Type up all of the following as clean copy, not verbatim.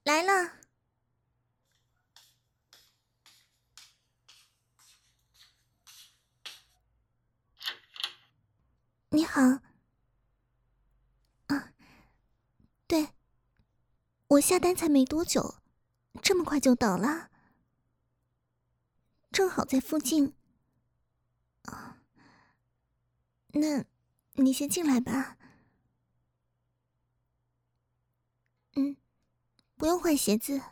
来了。你好。啊，对，我下单才没多久，这么快就到了，正好在附近。那，你先进来吧。嗯，不用换鞋子。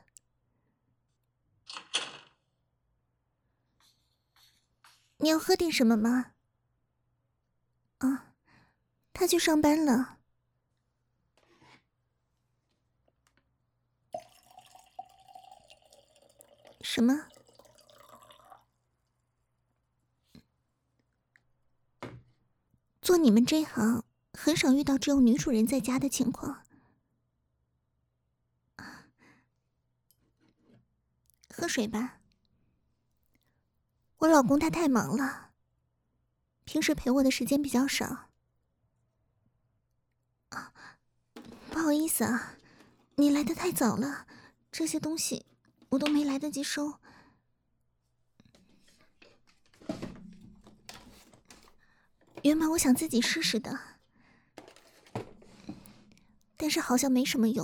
你要喝点什么吗？啊，他去上班了。什么？做你们这行，很少遇到只有女主人在家的情况。喝水吧。我老公他太忙了，平时陪我的时间比较少。不好意思啊，你来的太早了，这些东西我都没来得及收。原本我想自己试试的，但是好像没什么用。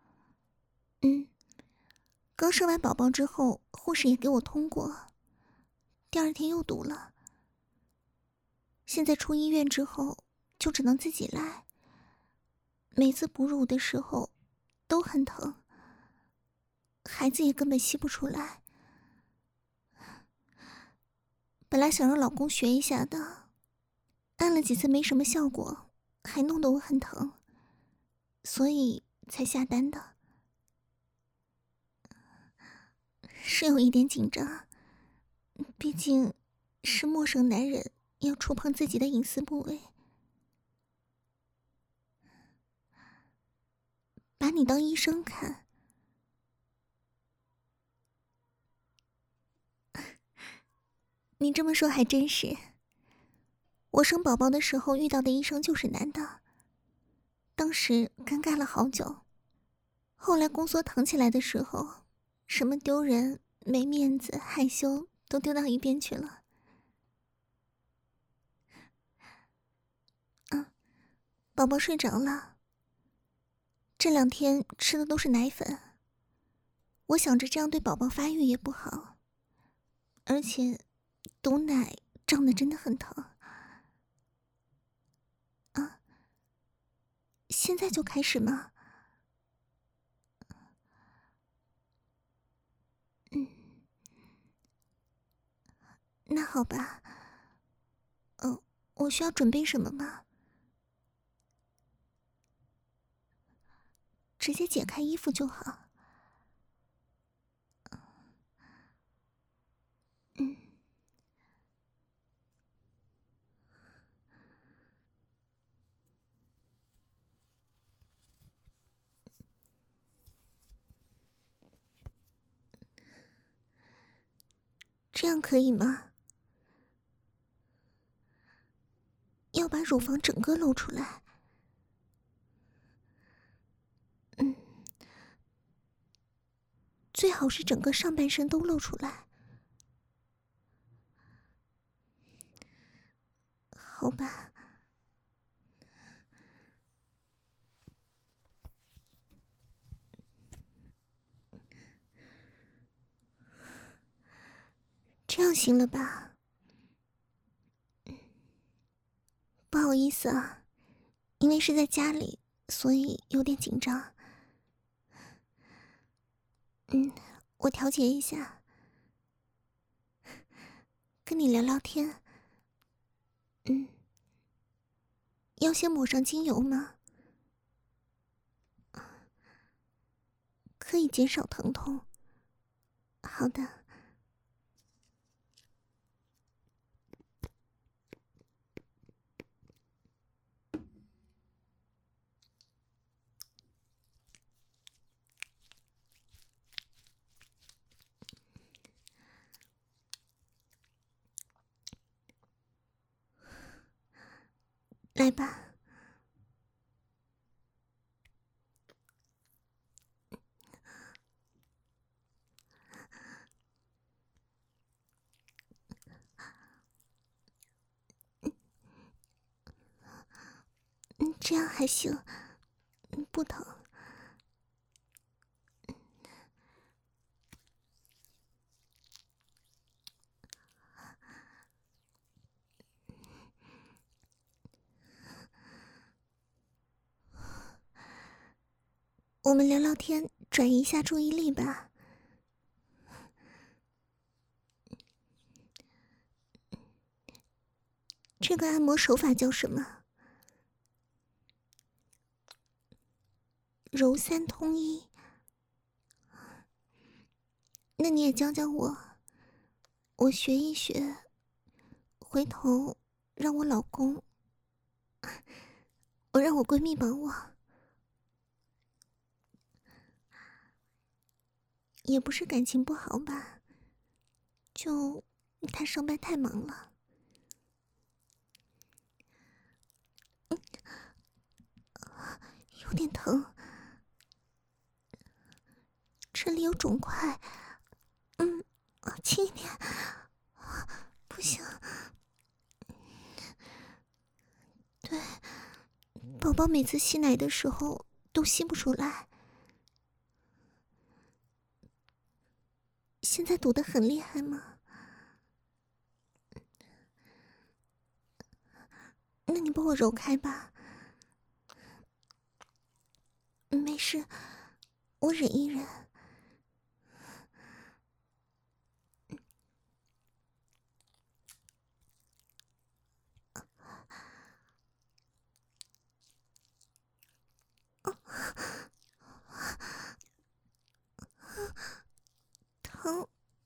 刚生完宝宝之后，护士也给我通过，第二天又堵了。现在出医院之后，就只能自己来。每次哺乳的时候都很疼，孩子也根本吸不出来。本来想让老公学一下的，按了几次没什么效果，还弄得我很疼，所以才下单的。是有一点紧张，毕竟是陌生男人，要触碰自己的隐私部位。把你当医生看。你这么说还真是。我生宝宝的时候遇到的医生就是男的，当时尴尬了好久。后来宫缩疼起来的时候，什么丢人、没面子、害羞都丢到一边去了。宝宝睡着了，这2天吃的都是奶粉。我想着这样对宝宝发育也不好，而且堵奶胀得真的很疼。现在就开始吗？那好吧。我需要准备什么吗？直接解开衣服就好。这样可以吗？要把乳房整个露出来。最好是整个上半身都露出来。好吧。这样行了吧？不好意思啊，因为是在家里，所以有点紧张。我调节一下，跟你聊聊天。要先抹上精油吗？可以减少疼痛。好的。来吧。 这样还行，不疼。我们聊聊天，转移一下注意力吧。这个按摩手法叫什么？揉三通一。那你也教教我，我学一学，回头让我老公，我让我闺蜜帮我。也不是感情不好吧，就他上班太忙了。有点疼，这里有肿块。轻一点。不行。对，宝宝每次吸奶的时候都吸不出来，现在堵得很厉害吗？那你帮我揉开吧。没事，我忍一忍。疼。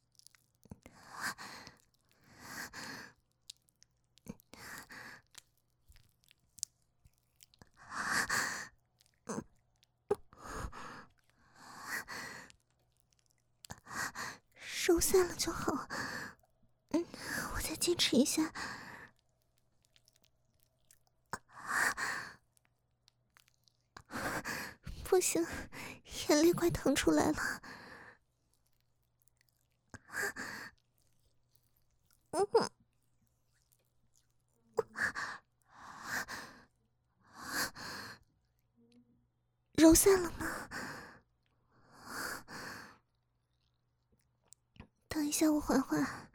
收散了就好。我再坚持一下。不行，眼泪快疼出来了。揉散了吗？等一下，我缓缓。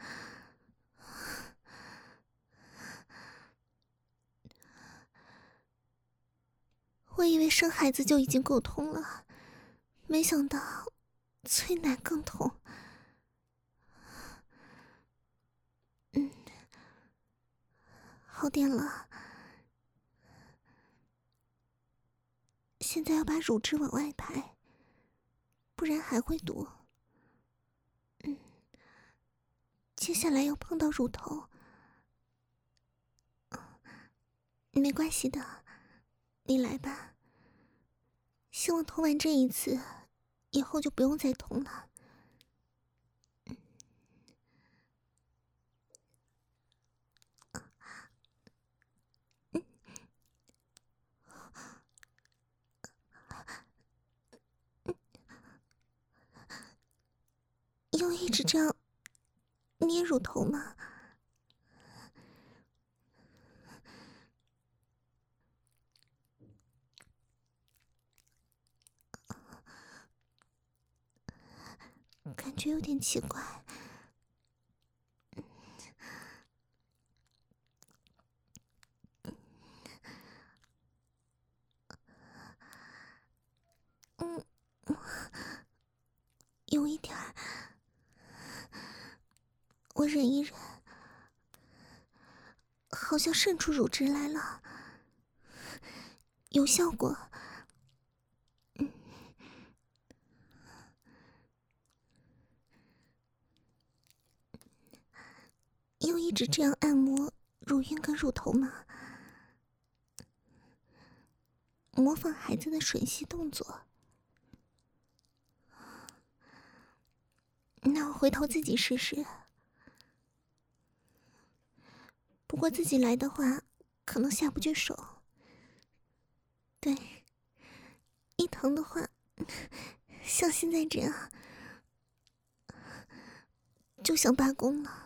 我以为生孩子就已经够痛了，没想到催奶更痛。好点了。现在要把乳汁往外排，不然还会堵。接下来要碰到乳头。没关系的，你来吧。希望痛完这一次，以后就不用再痛了。用一直这样捏乳头吗？感觉有点奇怪。有一点儿，我忍一忍，好像渗出乳汁来了，有效果。用一直这样按摩乳晕跟乳头吗？模仿孩子的吮吸动作。那我回头自己试试。不过自己来的话，可能下不去手。对，一疼的话，像现在这样，就想罢工了。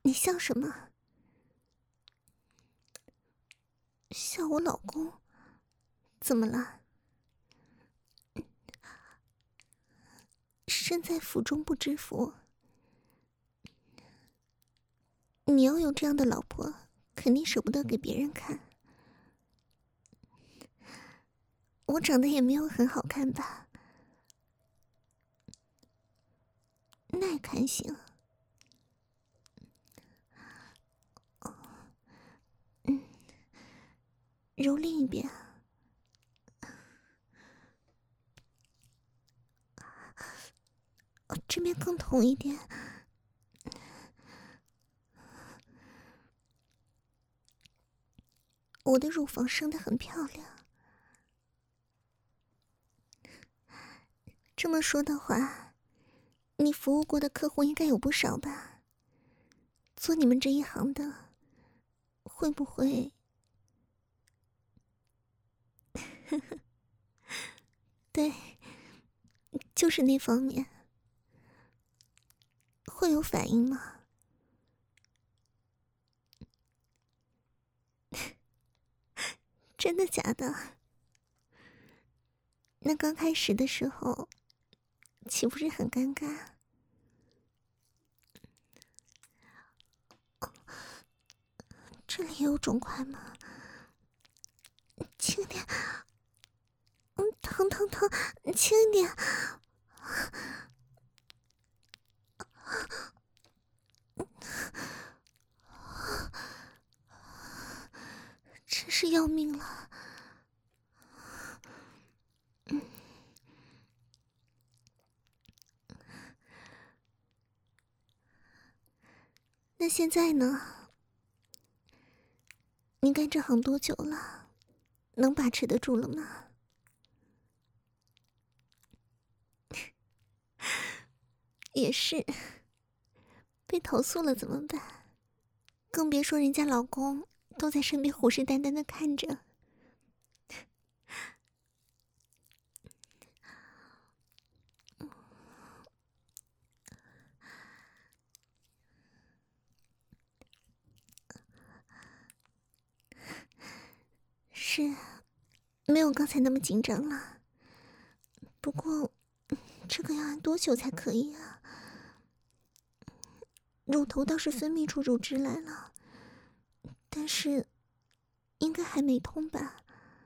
你笑什么？笑我老公？怎么了？身在福中不知福。你要有这样的老婆，肯定舍不得给别人看。我长得也没有很好看吧？那也看行。揉另一边。这边更痛一点。我的乳房生得很漂亮。这么说的话，你服务过的客户应该有不少吧？做你们这一行的，会不会？对，就是那方面。会有反应吗？真的假的？那刚开始的时候，岂不是很尴尬？这里有肿块吗？轻点。疼疼疼，轻一点。真是要命了。那现在呢？你干这行多久了？能把持得住了吗？也是，被投诉了怎么办？更别说人家老公都在身边虎视眈眈的看着。是，没有刚才那么紧张了。不过，这个要按多久才可以啊？乳头倒是分泌出乳汁来了，但是应该还没通吧？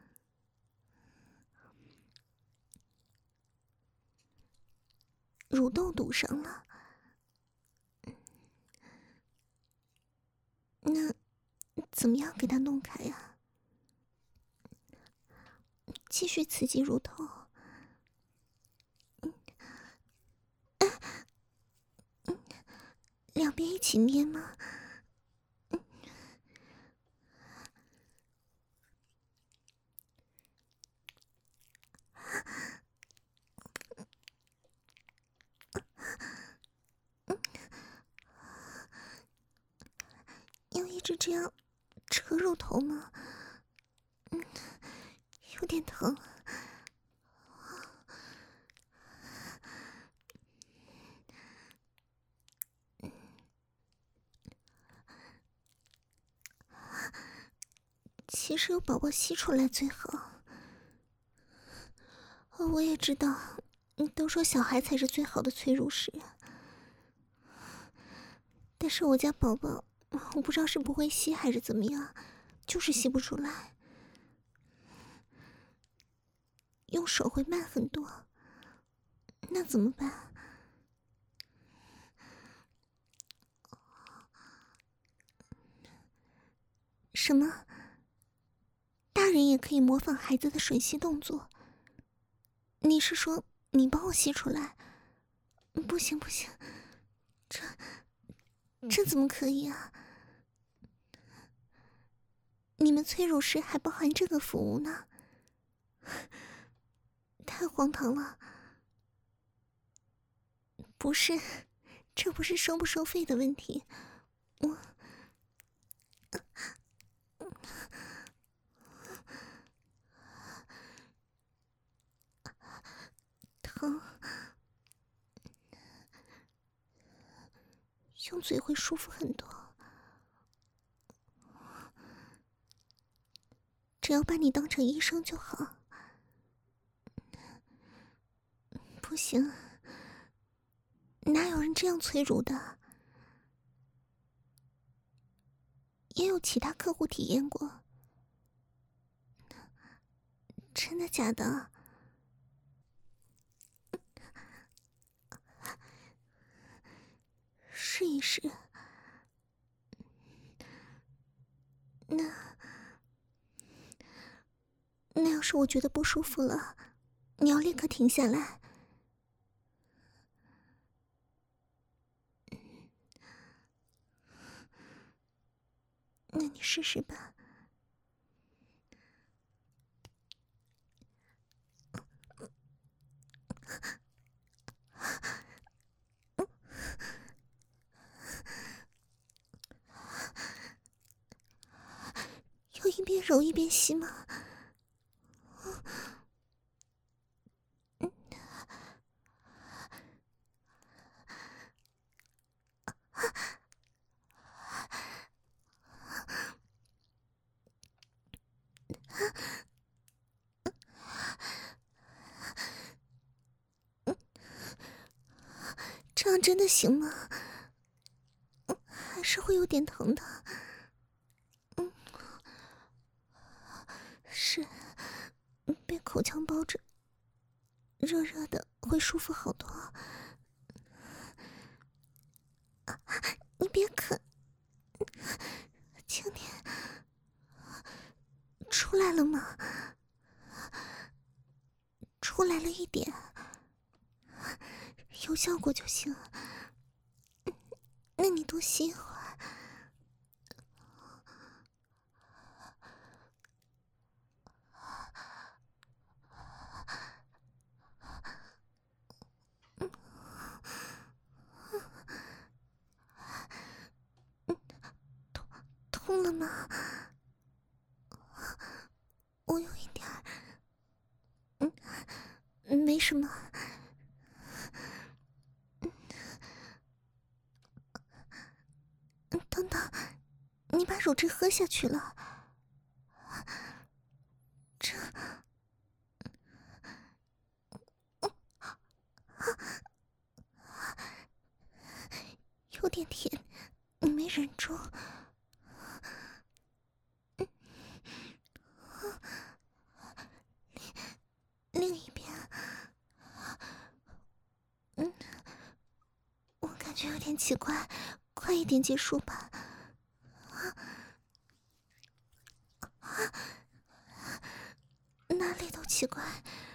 乳窦堵上了。那怎么样给它弄开呀？继续刺激乳头。两边一起捏吗？要一直这样扯乳头吗？有点疼。其实有宝宝吸出来最好。我也知道，都说小孩才是最好的催乳师，但是我家宝宝，我不知道是不会吸还是怎么样，就是吸不出来，用手会慢很多。那怎么办？什么？大人也可以模仿孩子的吮吸动作？你是说你帮我吸出来？不行不行，这怎么可以啊？你们催乳师还包含这个服务呢？太荒唐了。不是，这不是收不收费的问题，我疼，用嘴会舒服很多。 只要把你当成医生就好。不行，哪有人这样脆弱的？也有其他客户体验过。真的假的？试一试。那要是我觉得不舒服了，你要立刻停下来。那你试试吧。要一边揉一边吸吗？这样真的行吗？还是会有点疼的。是，被口腔包着，热热的会舒服好多。你别啃，轻点。出来了吗？出来了一点，有效果就行。那你多吸一会儿。痛了吗？我有一点儿，没什么。等等，你把乳汁喝下去了，这有点甜，你没忍住。另一边，我感觉有点奇怪，快一点结束吧。哪里都奇怪。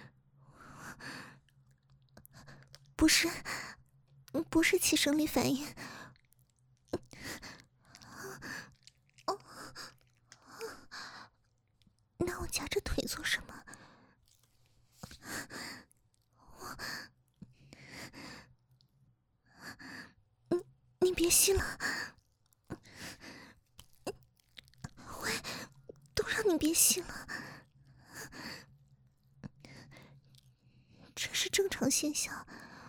不是起生理反应。那我夹着腿做什么？你别吸了，喂，都让你别吸了。这是正常现象。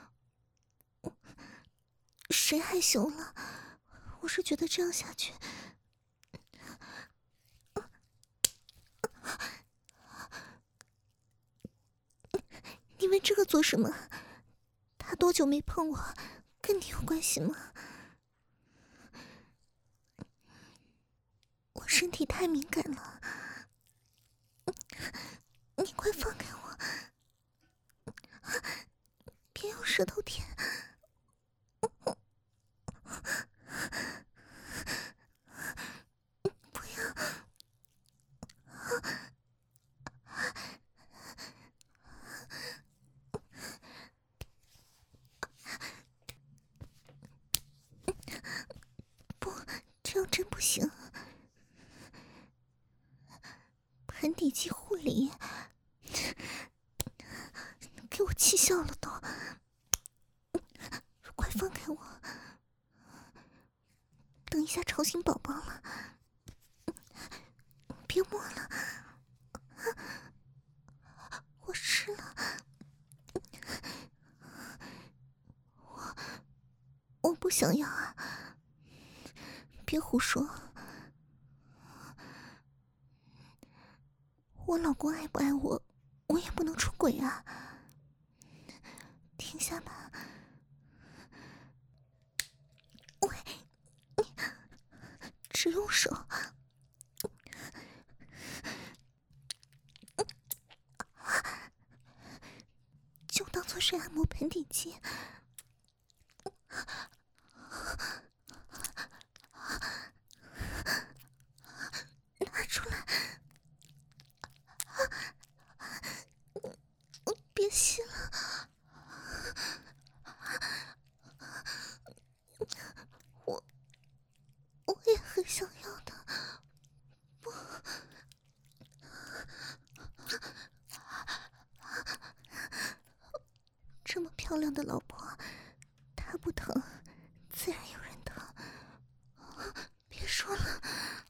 谁害羞了？我是觉得这样下去，你问这个做什么？他多久没碰我，跟你有关系吗？我身体太敏感了，你快放开我，别用舌头舔。不要。不，这样真不行。盆底肌护理，给我气笑了都。快放开我，等一下吵醒宝宝了。别摸了，我湿了。我不想要啊，别胡说。 我老公爱不爱我，我也不能出轨啊。停下吧。喂，你只用手。就当做是按摩盆底肌。拿出来。别吸了。我也很想要的。不。这么漂亮的老婆，她不疼，自然有人疼。别说了。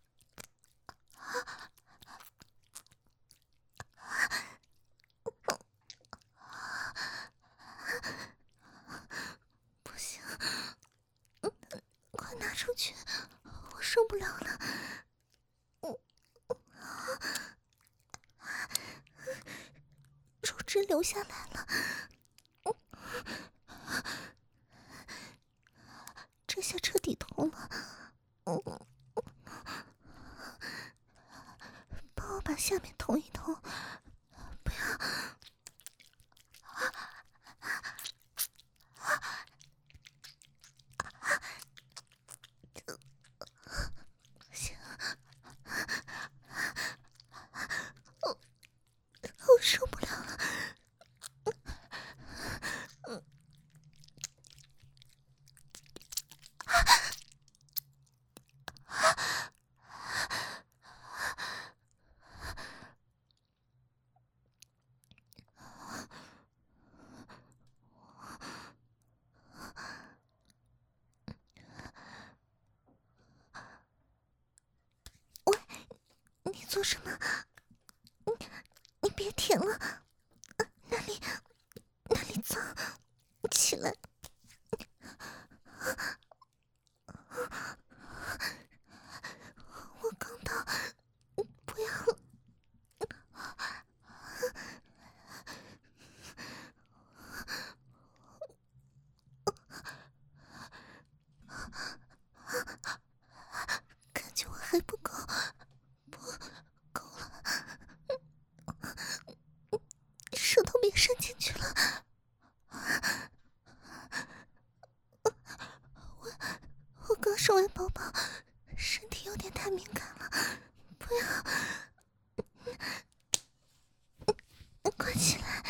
不行，快拿出去，我受不了了。乳汁流下来了。这下彻底痛了。帮我把下面捅一捅。不要。行。我受不了了。喂，你做什么？你别舔了，那里脏，起来。我刚到，不要。感觉我还不够。不够了。舌头别伸进去了。我刚收完宝宝，身体有点太敏感了。不要。快起来。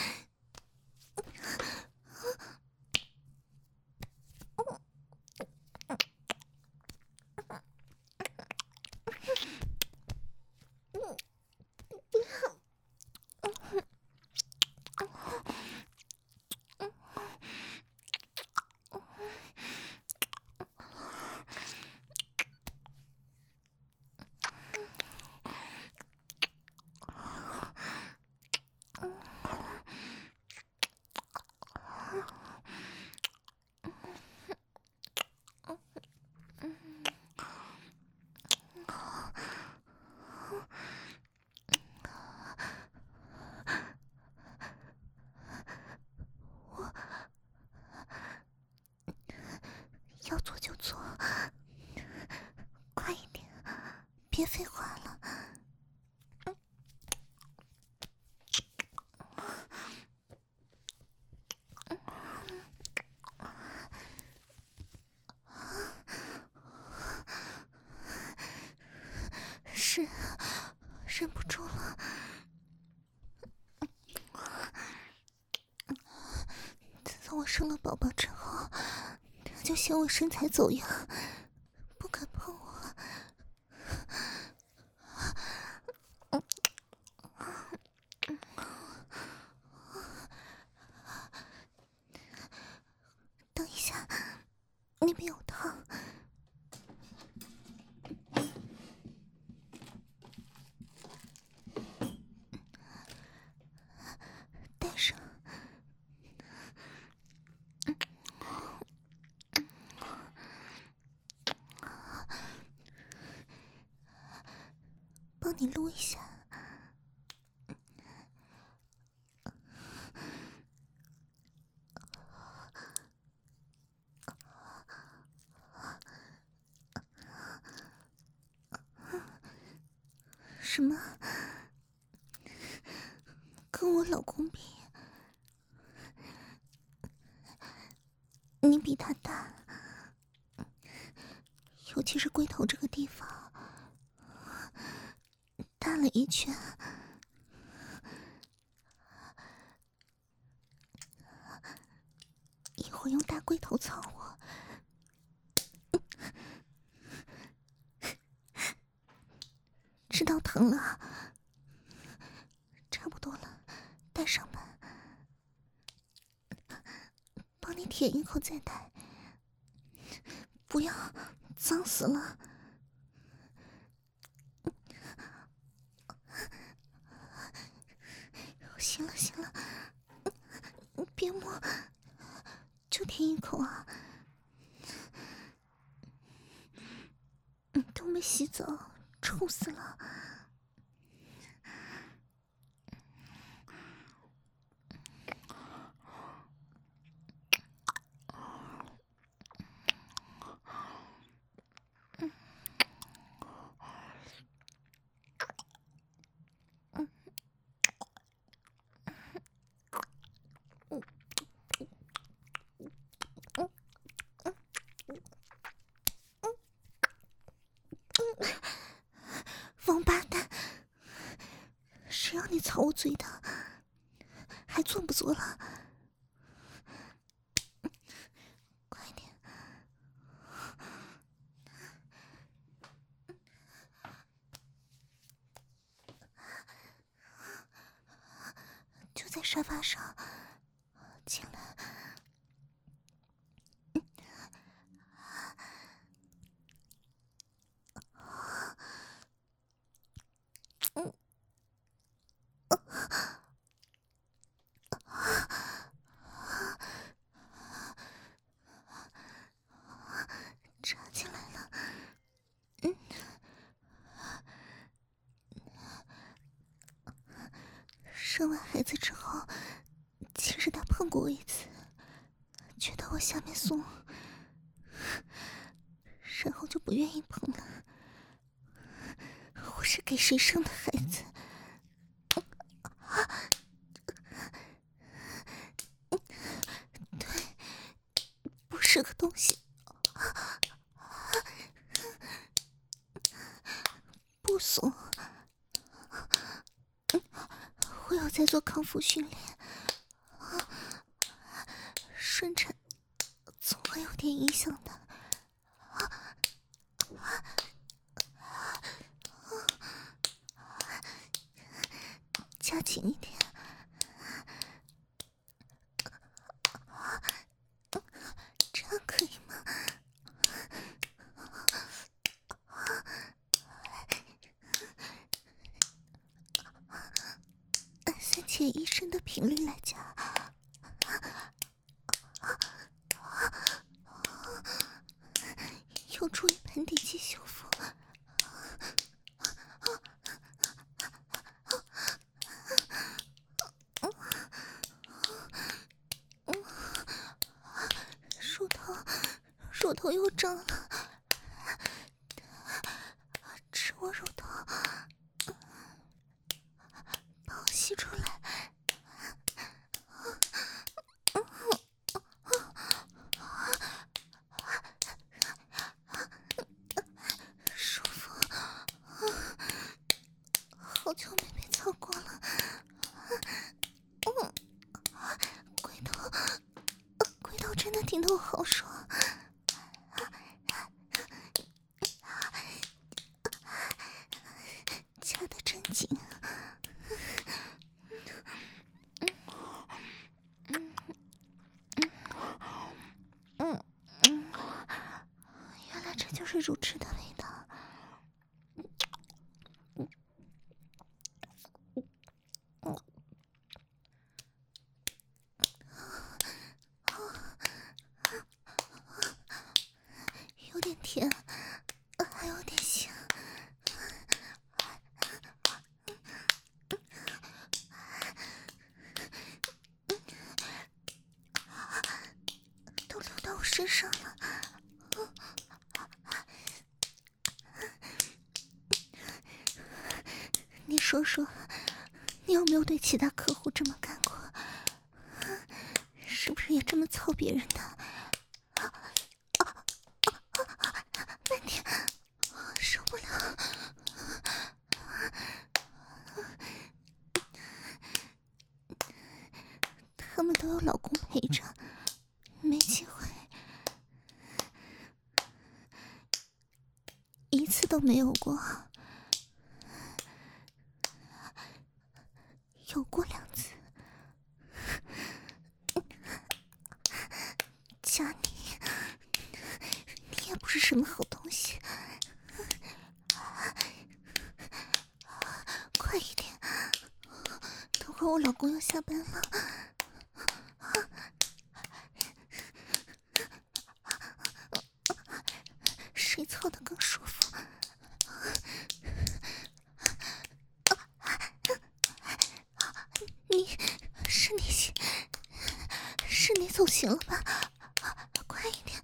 要做就做，快一点，别废话了。是，忍不住了。自从我生了宝宝之后，他就嫌我身材走样，不肯碰我。等一下，那边有汤。带上。帮你撸一下。 什么？跟我老公比，你比他大，尤其是龟头这个地方，大了一圈。一会儿用大龟头操我，知道疼了？差不多了，带上吧，帮你舔一口再带，不要，脏死了。行了行了，别摸，就舔一口啊。都没洗澡，臭死了。王八蛋，谁让你操我嘴的？还做不做了？快点！就在沙发上，进来。插进来了。生完孩子之后，其实他碰过我一次，觉得我下面松，然后就不愿意碰了。我是给谁生的孩子？对，不是个东西。不怂，我有在做康复训练，顺产总会有点影响的。加紧一点，这样可以吗？按3100的频率来加。有助于盆底肌修复。乳头又胀了，吃我乳头，把我吸出来。舒服，好久没被操过了。龟头真的顶得我好爽。夹得真紧。原来这就是乳汁的味道。有点甜，还有点咸。都流到我身上了。 说说，你有没有对其他客户这么干过？是不是也这么操别人的？慢点，受不了。他们都有老公陪着，没机会，一次都没有过。有过2次。佳妮，你也不是什么好东西。快一点，等会儿我老公要下班了。谁操得更舒服？你是你走行了吧？快一点，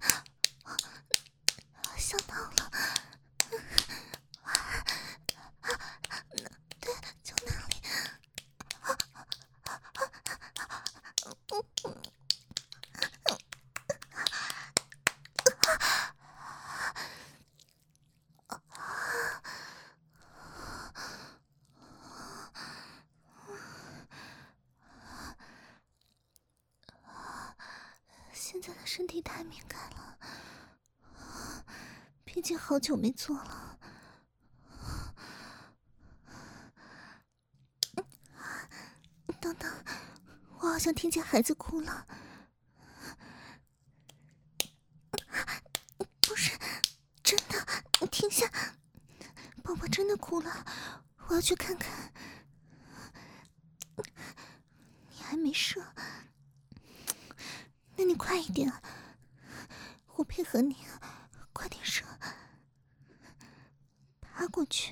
想到了。对，就那里。现在的身体太敏感了，毕竟好久没做了。等等，我好像听见孩子哭了。不是，真的，你停下，宝宝真的哭了，我要去看看。你还没射，那你快一点，我配合你，快点射，爬过去。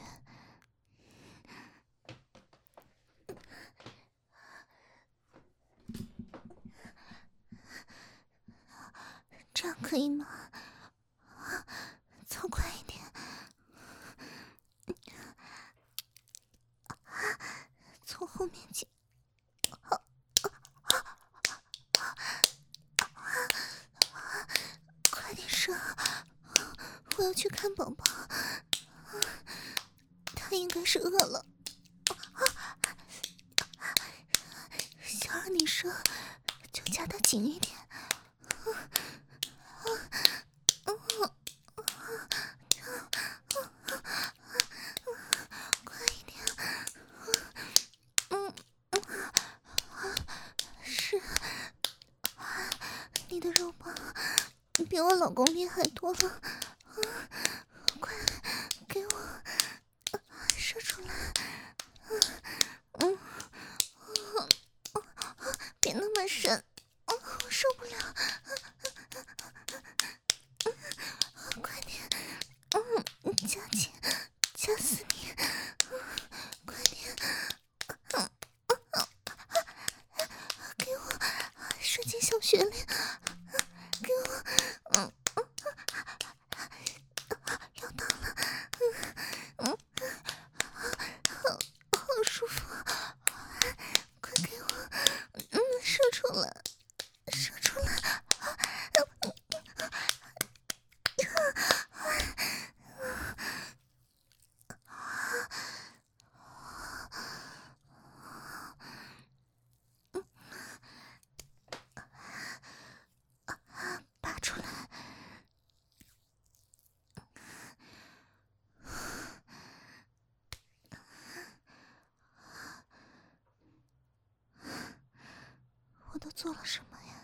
这样可以吗？操快一点，从后面进。快点射，我要去看宝宝，他应该是饿了。想让你射，就夹得紧一点。快一点。是，你的肉棒比我老公厉害多了。快给我射出来。别那么深，我受不了。快点，加紧，夹死你！快点，给我射进小穴里，给我，要到了，好舒服，快给我，射出来，射出来！拔出来！我都做了什么呀？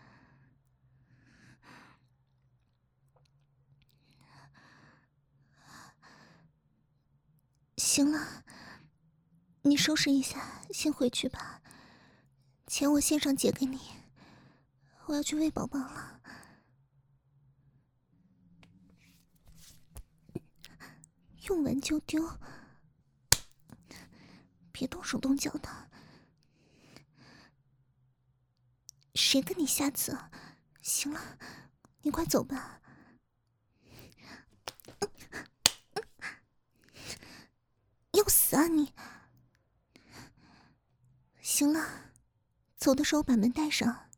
行了，你收拾一下，先回去吧。钱我线上结给你，我要去喂宝宝了。用完就丢，别动手动脚的。谁跟你下次？行了，你快走吧。要死啊你！ 行了，走的时候把门带上。